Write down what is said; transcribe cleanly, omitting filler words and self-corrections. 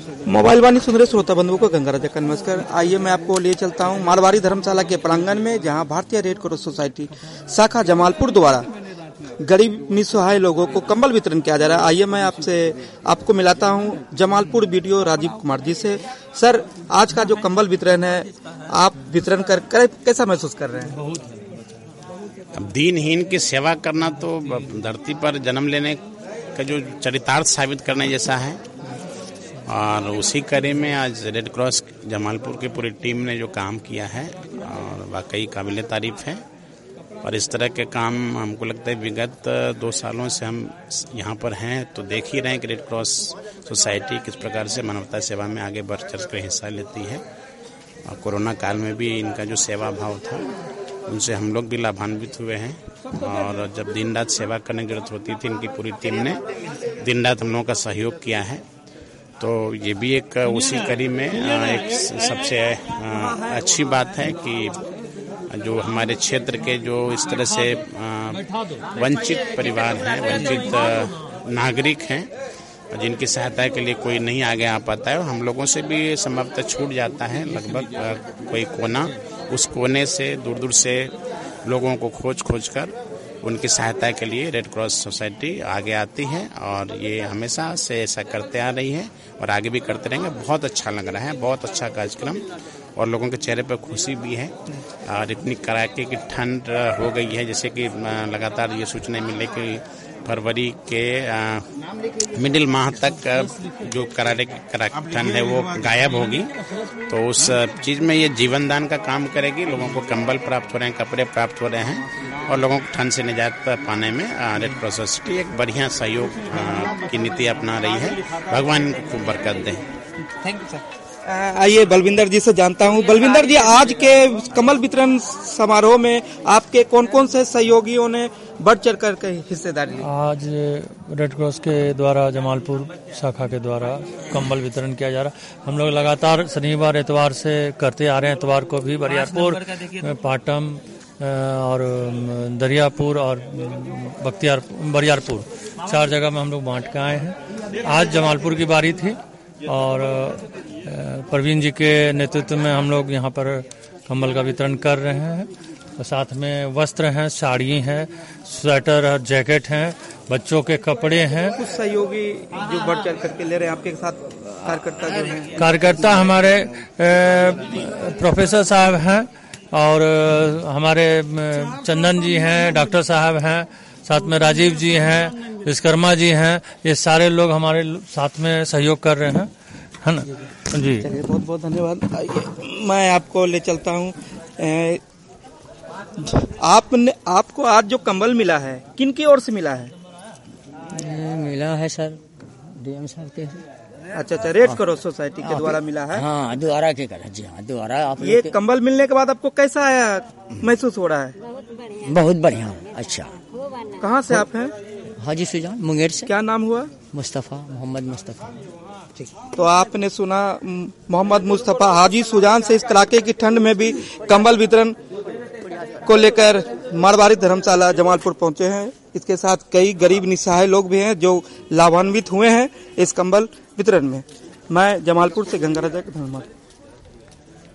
Mobile वाणी सुन रहे श्रोता बंधुओं को गंगा राजा का नमस्कार। आइए मैं आपको ले चलता हूं मारवाड़ी धर्मशाला के प्रांगण में, जहां भारतीय रेड क्रॉस सोसाइटी शाखा जमालपुर द्वारा गरीब निस्सहाय लोगों को कंबल वितरण किया जा रहा है। आइए मैं आपको मिलाता हूं जमालपुर बीडीओ राजीव कुमार जी से। सर, आज का जो कंबल वितरण है, आप वितरण कर कैसा महसूस कर रहे हैं? अब दीनहीन की सेवा करना तो धरती पर जन्म लेने का जो चरितार्थ साबित करने जैसा है, और उसी कड़ी में आज रेड क्रॉस जमालपुर की पूरी टीम ने जो काम किया है और वाकई काबिल तारीफ है। और इस तरह के काम हमको लगता है विगत 2 सालों से हम यहाँ पर हैं तो देख ही रहे हैं कि रेड क्रॉस सोसाइटी किस प्रकार से मानवता सेवा में आगे बढ़ चढ़ कर हिस्सा लेती है। और कोरोना काल में भी इनका जो सेवा भाव था उनसे हम लोग भी लाभान्वित हुए हैं। और जब दिन रात सेवा करने की जरूरत होती थी, इनकी पूरी टीम ने दिन रात हम लोगों का सहयोग किया है। तो ये भी एक उसी कड़ी में एक सबसे अच्छी बात है कि जो हमारे क्षेत्र के जो इस तरह से वंचित परिवार हैं, वंचित नागरिक हैं, जिनकी सहायता के लिए कोई नहीं आगे आ पाता है, हम लोगों से भी संभवतः छूट जाता है। लगभग कोई कोना, उस कोने से दूर दूर से लोगों को खोज कर उनकी सहायता के लिए रेड क्रॉस सोसाइटी आगे आती है। और ये हमेशा से ऐसा करते आ रही है और आगे भी करते रहेंगे। बहुत अच्छा लग रहा है, बहुत अच्छा कार्यक्रम, और लोगों के चेहरे पर खुशी भी है। और इतनी कड़ाके की ठंड हो गई है, जैसे कि लगातार ये सूचना मिले कि फरवरी के मिडिल माह तक जो करारे की ठंड है वो गायब होगी। तो उस चीज़ में ये जीवन दान का काम करेगी। लोगों को कंबल प्राप्त हो रहे हैं, कपड़े प्राप्त हो रहे हैं, और लोगों को ठंड से निजात पाने में रेड क्रॉस सोसाइटी एक बढ़िया सहयोग की नीति अपना रही है। भगवान इनको खूब बरकत दें। Thank you sir. आइए बलविंदर जी से जानता हूं। बलविंदर जी, आज के कमल वितरण समारोह में आपके कौन कौन से सहयोगियों ने बढ़ चढ़ कर हिस्सेदारी ली? आज रेड क्रॉस के द्वारा जमालपुर शाखा के द्वारा कंबल वितरण किया जा रहा है। हम लोग लगातार शनिवार इतवार से करते आ रहे हैं। इतवार को भी बरियारपुर, पाटम और दरियापुर और बरियारपुर 4 जगह में हम लोग बांट के आए हैं। आज जमालपुर की बारी थी और प्रवीण जी के नेतृत्व में हम लोग यहाँ पर कंबल का वितरण कर रहे हैं। तो साथ में वस्त्र हैं, साड़ी हैं, स्वेटर और जैकेट हैं, बच्चों के कपड़े हैं। कुछ सहयोगी जो बढ़ चढ़ करके ले रहे हैं आपके साथ, कार्यकर्ता जो हैं? कार्यकर्ता हमारे प्रोफेसर साहब हैं और हमारे चंदन जी हैं, डॉक्टर साहब हैं, साथ में राजीव जी हैं, विश्वकर्मा जी हैं। ये सारे लोग हमारे साथ में सहयोग कर रहे हैं, है ना जी। चलिए, बहुत बहुत धन्यवाद। आइए मैं आपको ले चलता हूँ। आपको आज जो कंबल मिला है, किन की ओर से मिला है? मिला है सर डीएम साहब के। अच्छा, रेड क्रॉस सोसाइटी के द्वारा मिला है। हाँ, द्वारा के कर जी। हाँ, द्वारा आप ये कंबल मिलने के बाद आपको कैसा महसूस हो रहा है? बहुत बढ़िया, अच्छा। कहाँ से आप हैं? हाजी सुजान, मुंगेर से। क्या नाम हुआ? मुस्तफा, मोहम्मद मुस्तफा। तो आपने सुना, मोहम्मद मुस्तफा हाजी सुजान से इस कड़ाके की ठंड में भी कंबल वितरण को लेकर मारवाड़ी धर्मशाला जमालपुर पहुंचे हैं। इसके साथ कई गरीब निस्सहाय लोग भी हैं जो लाभान्वित हुए हैं इस कंबल वितरण में। मैं जमालपुर से गंगा राजा का धन्यवाद।